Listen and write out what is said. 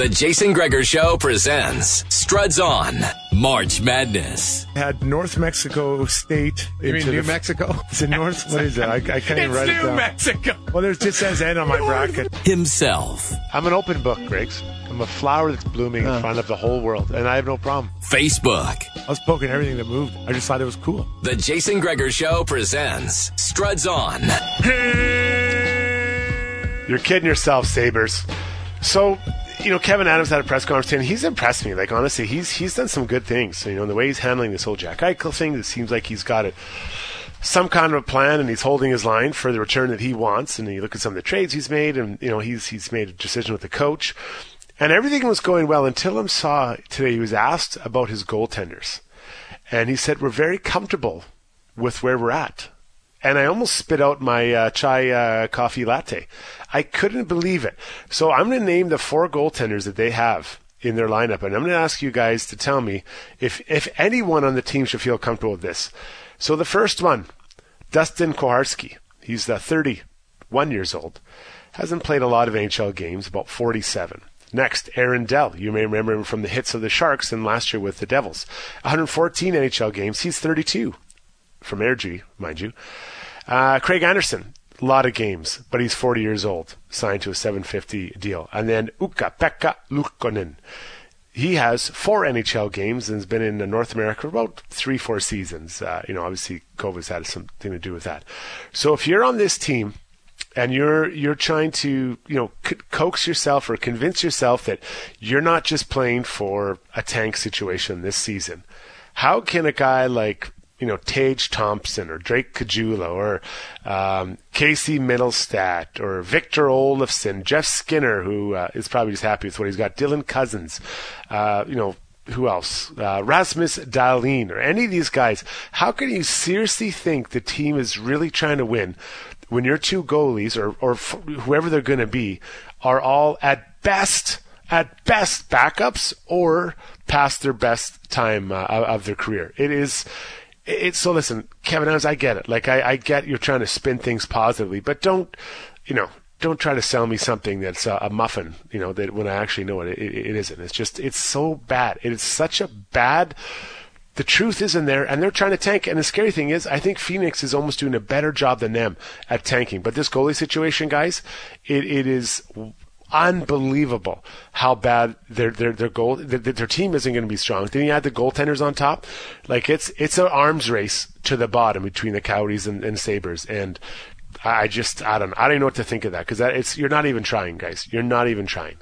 The Jason Gregor Show presents Struds On March Madness. Had North Mexico State. You mean New Mexico? Is it North? What is it? I can't even write it down. It's New Mexico. Well, there's just says N on my bracket. Himself. I'm an open book, Griggs. I'm a flower that's blooming in front of the whole world, and I have no problem. Facebook. I was poking everything that moved. I just thought it was cool. The Jason Gregor Show presents Struds On. You're kidding yourself, Sabres. So, Kevin Adams had a press conference and he's impressed me. Like, honestly, he's done some good things. In the way he's handling this whole Jack Eichel thing, it seems like he's got some kind of a plan and he's holding his line for the return that he wants. And you look at some of the trades he's made and, he's made a decision with the coach. And everything was going well until I saw today he was asked about his goaltenders. And he said, we're very comfortable with where we're at. And I almost spit out my chai coffee latte. I couldn't believe it. So I'm going to name the 4 goaltenders that they have in their lineup. And I'm going to ask you guys to tell me if anyone on the team should feel comfortable with this. So the first one, Dustin Koharski. He's 31 years old. Hasn't played a lot of NHL games, about 47. Next, Aaron Dell. You may remember him from the hits of the Sharks and last year with the Devils. 114 NHL games. He's 32. From AirG, mind you. Craig Anderson, a lot of games, but he's 40 years old, signed to a $750 deal. And then Ukko-Pekka Luukkonen. He has 4 NHL games and has been in North America for about 3-4 seasons. Obviously COVID's had something to do with that. So if you're on this team and you're trying to, coax yourself or convince yourself that you're not just playing for a tank situation this season, how can a guy like Tage Thompson or Drake Caggiula or Casey Middlestat or Victor Olofsson, Jeff Skinner, who is probably just happy with what he's got, Dylan Cousins, who else? Rasmus Dahlin or any of these guys. How can you seriously think the team is really trying to win when your 2 goalies or whoever they're going to be are all at best backups or past their best time of their career? So listen, Kevin Adams, I get it. Like, I get you're trying to spin things positively, but don't try to sell me something that's a muffin, that when I actually know it isn't. It's so bad. It is such a bad, the truth is in there, and they're trying to tank. And the scary thing is, I think Phoenix is almost doing a better job than them at tanking. But this goalie situation, guys, it is unbelievable how bad their team isn't going to be strong. Then you add the goaltenders on top. Like, it's an arms race to the bottom between the Coyotes and Sabres. And I don't know what to think of that, because you're not even trying, guys. You're not even trying.